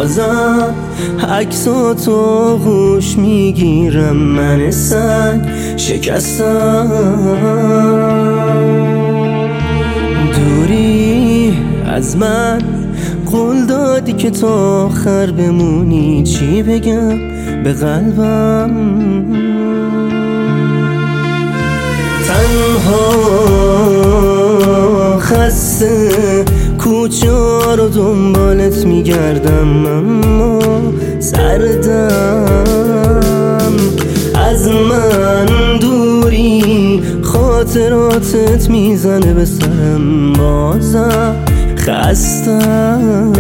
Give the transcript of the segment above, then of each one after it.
بازم عکساتو گوش میگیرم، من سنگ شکستم. دوری از من قول دادی که تا آخر بمونی، چی بگم به قلبم؟ تنها خسته کوچه رو دنبالت میگردم، اما سردم از من دوری، خاطراتت میزنه به سرم، بازم خستم.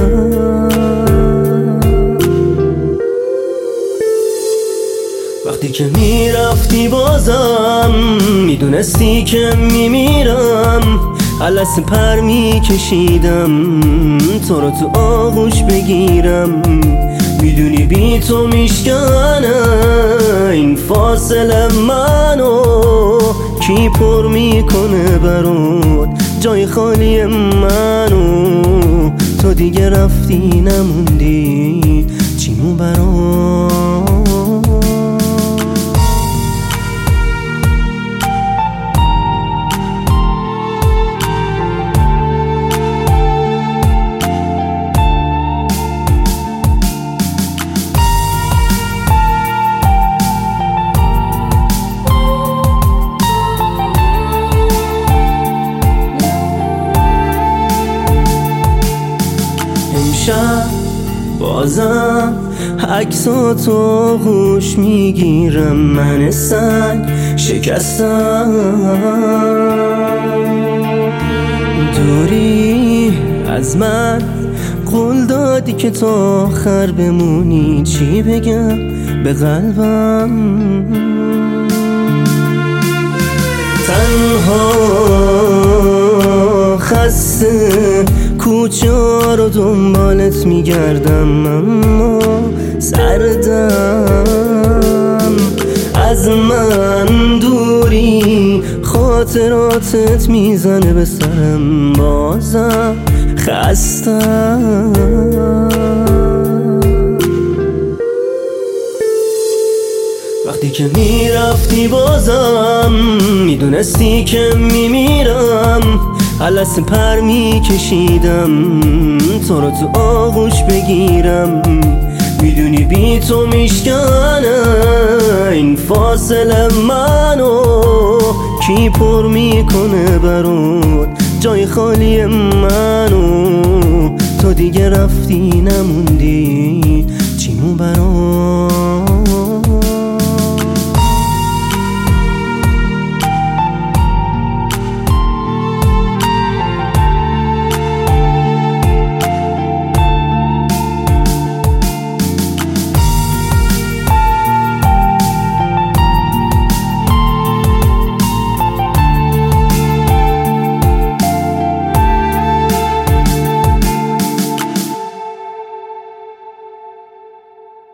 وقتی که میرفتی بازم میدونستی که میمیرم، علس پر میکشیدم تو رو تو آغوش بگیرم. میدونی بی تو میشکنه این فاصله منو، کی پر میکنه برات جای خالی منو؟ تو دیگه رفتی نموندی چیمون برات. بازم عکساتو گوش میگیرم، من سنگ شکستم. دوری از من قول دادی که تا آخر بمونی، چی بگم به قلبم؟ تنها خسته کوچه رو دنبالت میگردم، اما سردم از من دوری، خاطراتت میزنه به سرم، بازم خستم. وقتی که میرفتی بازم میدونستی که میمیرم، علس پر میکشیدم تو رو تو آغوش بگیرم. میدونی بی تو میشکنه این فاصله منو، کی پر میکنه برات جای خالی منو؟ تو دیگه رفتی نموندی چیمون برات.